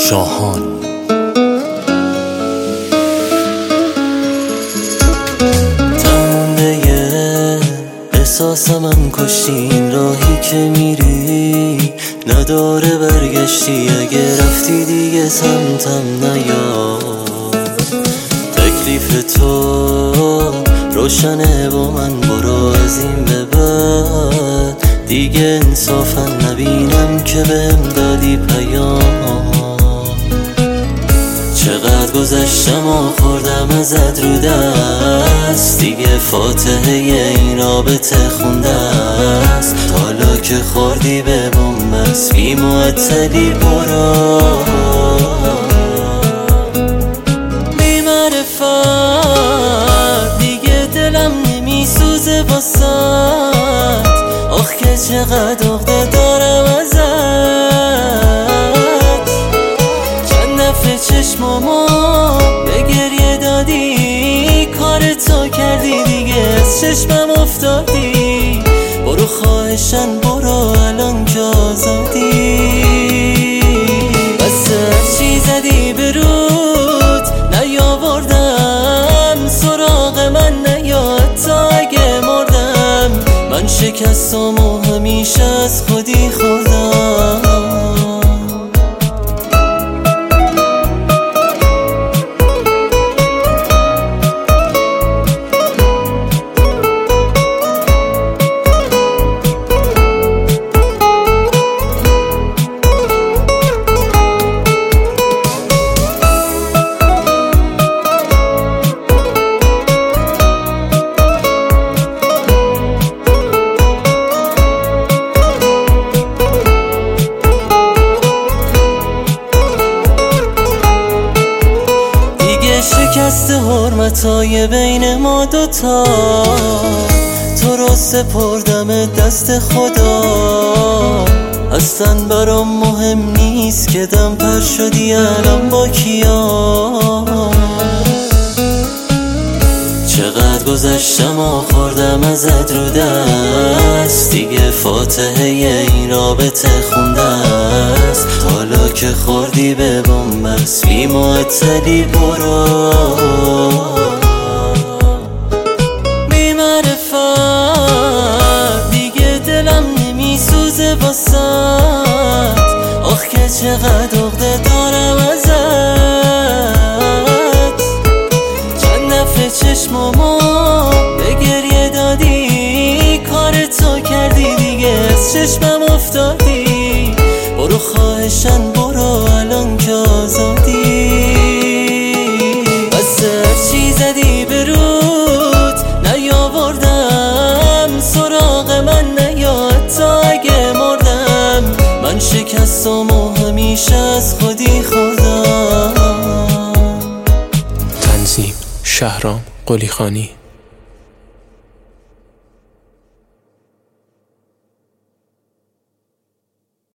شاهان. تمونده احساس من کشتی، این راهی که میری نداره برگشتی. اگه رفتی دیگه سمتم نیا، تکلیف تو روشنه با من. برو از این به بعد دیگه انصافا نبینم که بهم دادی پیام. چقدر گذشتم و خوردم ازت رو دست، دیگه فاتحه این رابطه خونده است. حالا که خوردی به بومبست بی معطلی برو. بی معرفت دیگه دلم نمیسوزه واسد، آخ که چقدر عقده دارم ازت. چند دفعه چشمامو به گریه دادی، کار تو کردی دیگه از چشمم افتادی. برو خواهشن برو الان که آزادی. بس هرچی زدی به رود نیاوردم، سراغ من نیا حتی اگه مردم. من شکستم و همیشه از خودی خوردم. شکست حرمتای بین ما دوتا، تو رو سپردم دست خدا. اصلا برام مهم نیست که دم پر شدی الان با کیا. چقدر گذشتم و خوردم ازت رو دست، دیگه فاتحه این رابطه خونده است. حالا که خوردی به بومبست بی معطلی برو. بی معرفت دیگه دلم نمیسوزه واسد، آخ که چقدر عقده دارم ازت. چند دفعه چشمامو به گریه دادی، کار تو کردی دیگه از چشمم افتادی. برو خواهشن برو الان که آزادی. بس هرچی زدی به رود نیاوردم، سراغ من نیا حتی اگه مردم. من شکستم و همیشه از خودی خوردم. تنظیم شهرام قلیخانی.